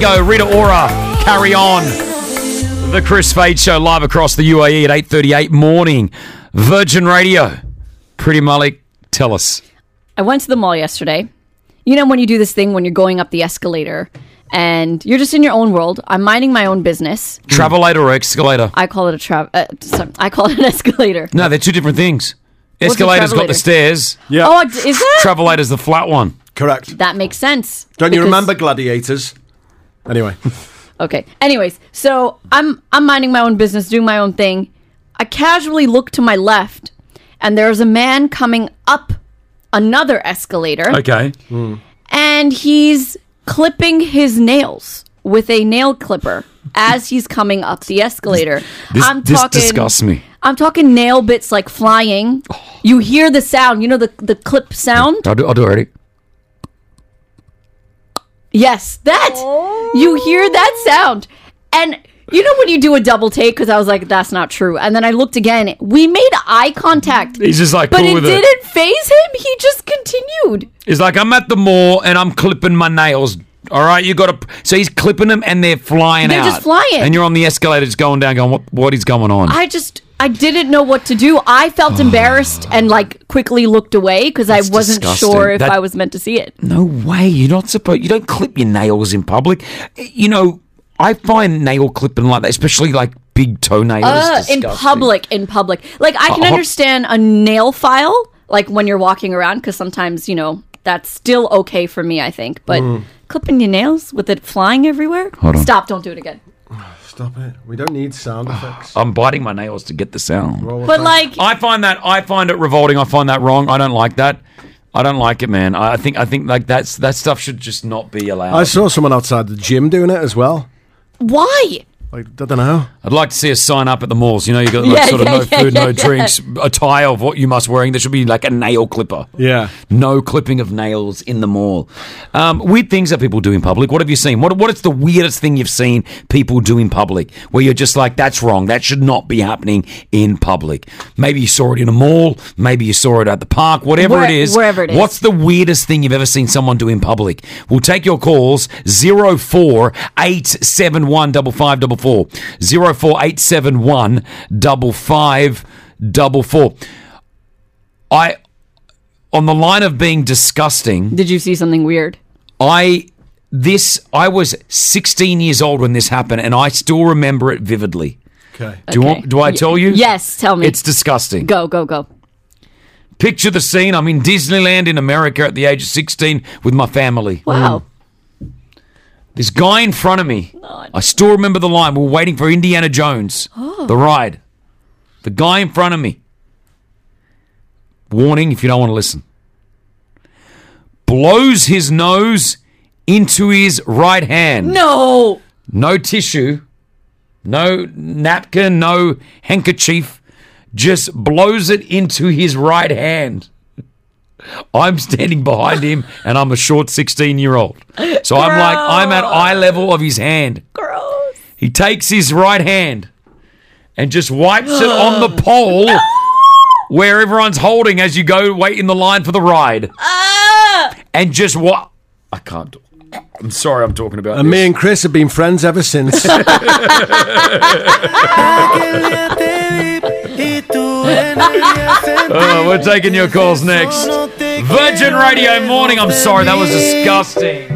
go. Rita Ora, Carry On. The Chris Fade Show live across the UAE at 8:38 morning. Virgin Radio. Pretty Malik, tell us. I went to the mall yesterday. You know when you do this thing when you're going up the escalator and you're just in your own world. I'm minding my own business. Travelator or escalator? I call it I call it an escalator. No, they're two different things. What's a Escalator's got the travelator? stairs. Yeah. Oh, is that? Travelator's the flat one. Correct. That makes sense. Don't you Because- remember Gladiators? Anyway. Okay. Anyways, so I'm minding my own business, doing my own thing. I casually look to my left, and there's a man coming up another escalator, Okay. and he's clipping his nails with a nail clipper as he's coming up the escalator. This disgusts me. I'm talking nail bits like flying. You hear the sound. You know the clip sound? I'll do it already. Yes, that. You hear that sound. And you know when you do a double take? Because I was like, that's not true. And then I looked again. We made eye contact. He's just like, But cool it with it. didn't phase him. He just continued. He's like, I'm at the mall and I'm clipping my nails. All right, you got to. So he's clipping them and they're flying They're out. just flying. And you're on the escalator, just going down, going, what is going on? I didn't know what to do. I felt embarrassed and like quickly looked away because I That's wasn't disgusting. sure if That- I was meant to see it. No way. You're not supposed. You don't clip your nails in public. You know, I find nail clipping like that, especially like big toenails. In public. Like I can understand a nail file, like when you're walking around, because sometimes, you know, that's still okay for me, I think. But clipping your nails with it flying everywhere? Hold on. Stop, don't do it again. Stop it. We don't need sound effects. I'm biting my nails to get the sound. But like, I find it revolting. I find that wrong. I don't like that. I don't like it, man. I think like that stuff should just not be allowed. I saw someone outside the gym doing it as well. why? Like, I don't know. I'd like to see a sign up at the malls. You know, you got like no food, no drinks, attire of what you must wearing. There should be like a nail clipper. Yeah. No clipping of nails in the mall. Weird things that people do in public. What have you seen? What is the weirdest thing you've seen people do in public where you're just like, that's wrong. That should not be happening in public. Maybe you saw it in a mall. Maybe you saw it at the park. Whatever it is. Wherever it is. What's the weirdest thing you've ever seen someone do in public? We'll take your calls. 04-871-5544. 04-871-5544. On the line of being disgusting, Did you see something weird? I was 16 years old when this happened, and I still remember it vividly. Okay. Do I tell you? Yes, tell me. It's disgusting. Go. Picture the scene. I'm in Disneyland in America at the age of 16 with my family. Wow. This guy in front of me, I still remember the line. We were waiting for Indiana Jones, the ride. The guy in front of me, warning if you don't want to listen, blows his nose into his right hand. No. No tissue, no napkin, no handkerchief, just blows it into his right hand. I'm standing behind him and I'm a short 16-year-old. So I'm at eye level of his hand. Gross. He takes his right hand and just wipes it on the pole where everyone's holding as you go wait in the line for the ride. And just what? I can't do it. I'm sorry I'm talking about And this. me and Chris have been friends ever since. We're taking your calls next. Virgin Radio Morning. I'm sorry, that was disgusting.